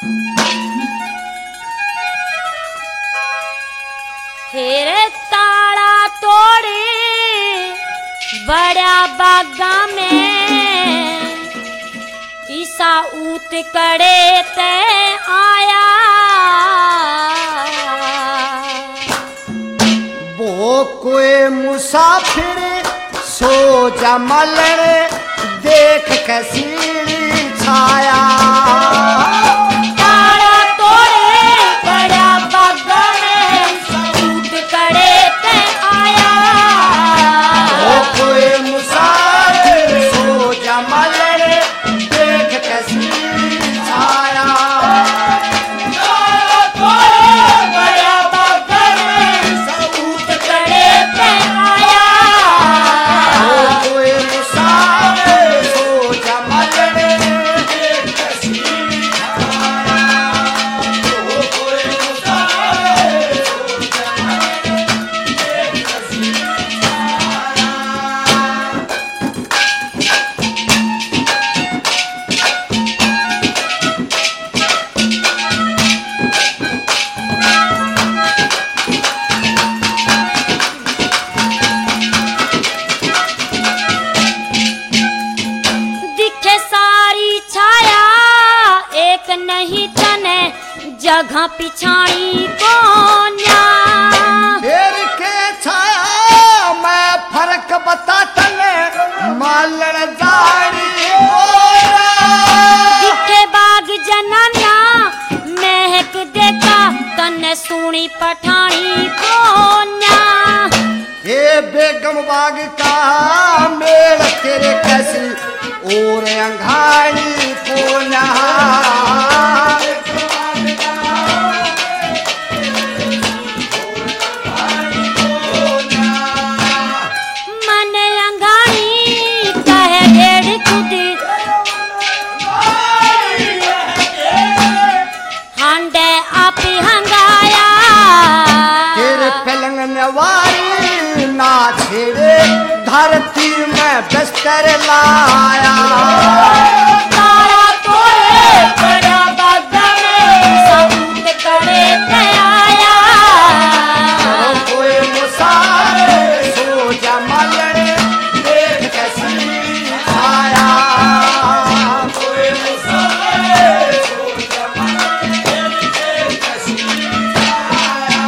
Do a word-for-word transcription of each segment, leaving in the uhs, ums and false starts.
फिर ताला तोड़े बड़ा बागा में ईसा ऊत करे ते आया। वो कोई मुसाफिर सो जमल देख कैसी छाया। ताला तोड़े बड़ा बागा में ऊत करे ते आया। वो कोई मुसाफिर सो जमल देख कैसी छाया। ताला तोड़े बड़ा बागा में ऊत करे ते आया। वो कोई मुसाफिर सो जमल देख कैसी छाया। वो कोई मुसाफिर सो जमल देख कैसी छाया। दिखे सारी छाया एक नहीं तने जगह पिछाई कोन्या। शेर के छाया मैं फर्क बता तने मालण जाड़ी मोरा। दिखे बाग जनाना महक देखा तने सुनी पठानी कोन्या। ये बेगम बाग का मेल तेरे कैसी और अंगारी को नहा। मन अंगानी कहे डेढ़ कुदी हांडे आपी हंगाया। तेरे पलंग नवारी ना छेड़े धरती में बिस्तर लाया। तारा तोड़े बड़ा बागा में सबूत करे ते आया। कोई मुसाफिर सो जमल देख कैसी छाया। कोई मुसाफिर सो जमल देख कैसी छाया।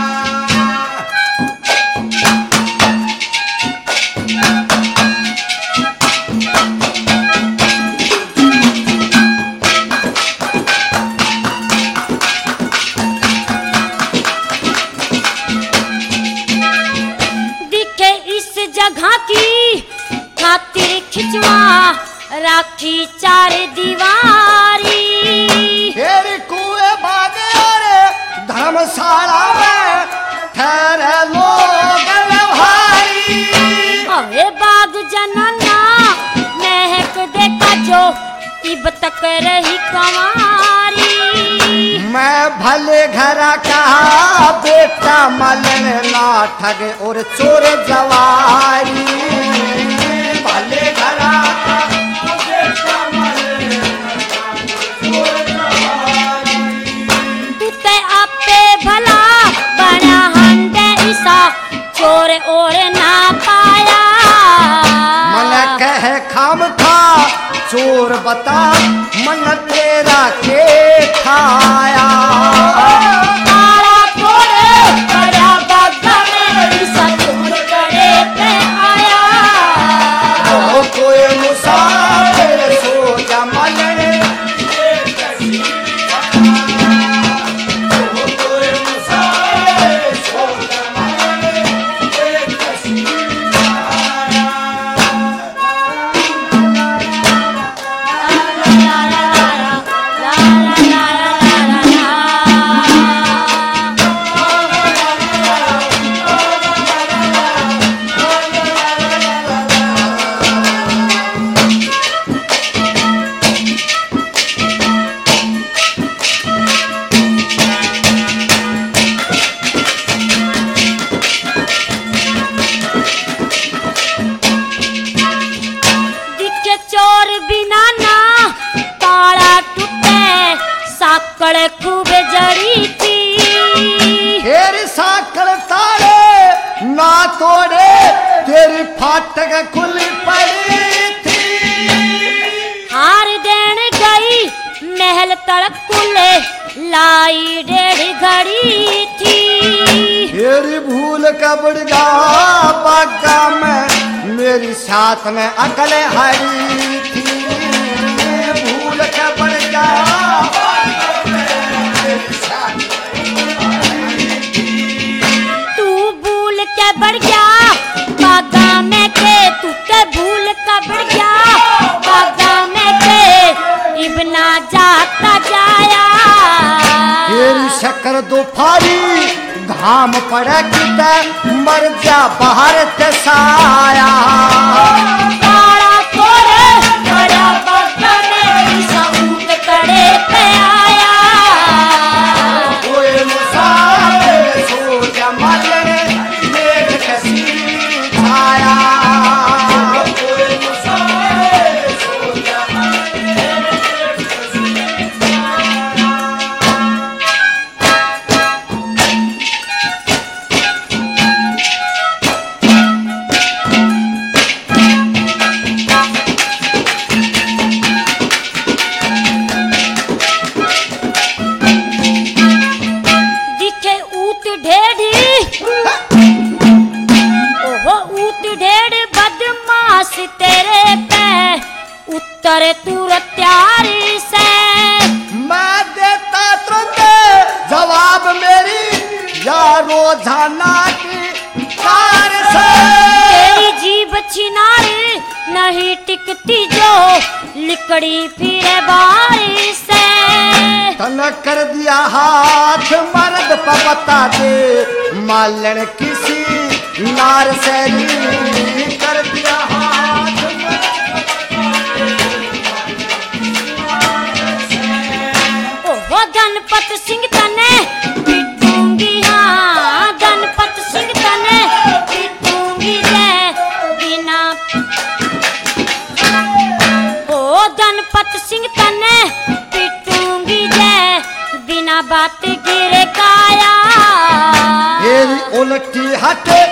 दिखे इस जगह की खातिर खिंचवा राखी चार दीवारी। तेरी कुएं बागे और धर्मशाला में ठहरे लोग भारी। अरे बाग जनना महक देखा जो इब तक रही कंवारी। मैं भले घर का बेटा मलन ना ठग और चोर जवारी। भले घर का बेटा मलन ना ठग और चोर जवारी। तू ते आपे भला बना हंडे ईसा चोर और ना पाया। मन कहे खाम खा चोर बता मन तेरा के खाया। तारा तोड़े बड़ा बागा में ईसा चोर करे ते आया। वो कोई मुसाफिर सो जमल देख कैसी छाया। वो कोई मुसाफिर सो जमल देख कैसी छाया। ला ला ला ला ला ला ला ला ला ला। साकड़ खूब जड़ी थी। तेरी साकड़ तारे ना तोड़े, तेरी फाटक खुली पड़ी थी। हार देन गई महल तड़प कुले, लाई डेढ़ घड़ी थी। तेरी भूल कबड़ जा बागा में, मेरी साथ में अकल हरी थी। भूल कबड़ जा तू भूल के बढ़ गया बागा में के, तू के भूल का बढ़ गया बागा में के, इबना जाता जाया। तेरी शक्कर दो फारी घाम पड़े किते, मर जा बाहर ते साया। काड़ा तोरे बड़ा बागा में सबूत करे पे आया। कोई मुसाफिर सो जा मालने, मेघ कसी छाया। कोई मुसाफिर सो जा मालने, मेघ कसी छाया। दिखे ऊत ढेढ़ी, ओहो ऊत ढेढ़ बदमाश तेरे पे, उत्तर तुरंत त्यारी से। मैं देता तुरंत जवाब मेरी या रोजाना की कार से। तेरी जीभ छिनारी नहीं टिकती जो, लिकड़ी फिरे बारी से। तन कर दिया हाथ मर्द पर बता दे, मालन किसी नार से ली। कर दिया हाथ ओहो गणपत सिंह तने पिटूंगी, हाँ गणपत सिंह तने पिटूंगी जय बिना। ओ गणपत सिंह तने पिटूंगी जय बिना बात गिरे काया। तेरी उल्टी हटे